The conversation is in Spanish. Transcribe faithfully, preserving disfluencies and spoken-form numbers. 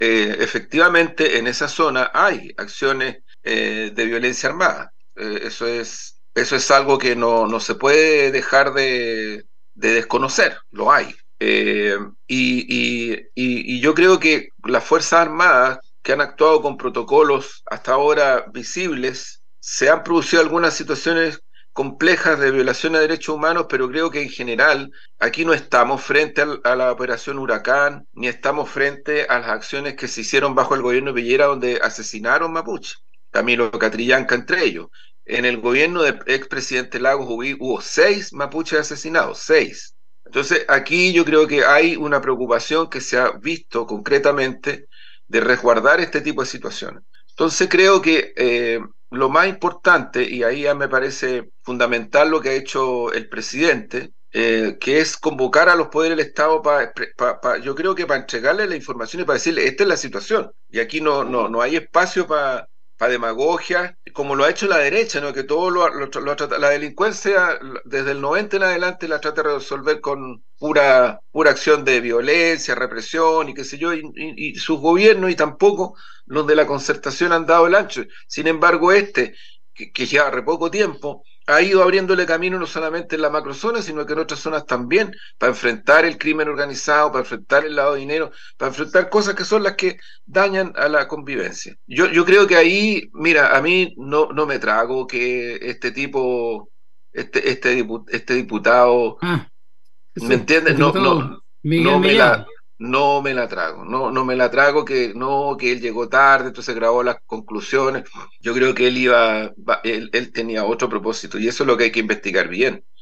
eh, efectivamente en esa zona hay acciones eh, de violencia armada. Eh, eso es, eso es algo que no, no se puede dejar de, de desconocer, lo hay. Eh, y, y, y, y yo creo que las Fuerzas Armadas que han actuado con protocolos hasta ahora visibles, se han producido algunas situaciones complejas de violación a derechos humanos, pero creo que en general aquí no estamos frente al, a la operación Huracán, ni estamos frente a las acciones que se hicieron bajo el gobierno de Piñera, donde asesinaron mapuche, Camilo Catrillanca entre ellos. En el gobierno del expresidente Lagos hubo, hubo seis mapuches asesinados, seis. Entonces aquí yo creo que hay una preocupación que se ha visto concretamente de resguardar este tipo de situaciones. Entonces creo que eh, lo más importante, y ahí ya me parece fundamental lo que ha hecho el presidente, eh, que es convocar a los poderes del Estado para, pa, pa, yo creo que para entregarle la información y para decirle, esta es la situación, y aquí no, no, no hay espacio para pa demagogia, como lo ha hecho la derecha, ¿no? Que todo lo, lo, lo trata, la delincuencia desde el noventa en adelante la trata de resolver con pura, pura acción de violencia, represión y qué sé yo, y, y, y sus gobiernos y tampoco los de la concertación han dado el ancho. Sin embargo, este, que, que lleva re poco tiempo, ha ido abriéndole camino no solamente en la macrozona, sino que en otras zonas también, para enfrentar el crimen organizado, para enfrentar el lavado de dinero, para enfrentar cosas que son las que dañan a la convivencia. Yo, yo creo que ahí, mira, a mí no, no me trago que este tipo, este, este, dipu- este diputado, Ah, ¿me ese, entiendes? el No, no, diputado Miguel no me la, Mellado. no me la trago, no, no me la trago que no, que él llegó tarde, entonces grabó las conclusiones. Yo creo que él iba, va- él, él tenía otro propósito y eso es lo que hay que investigar bien.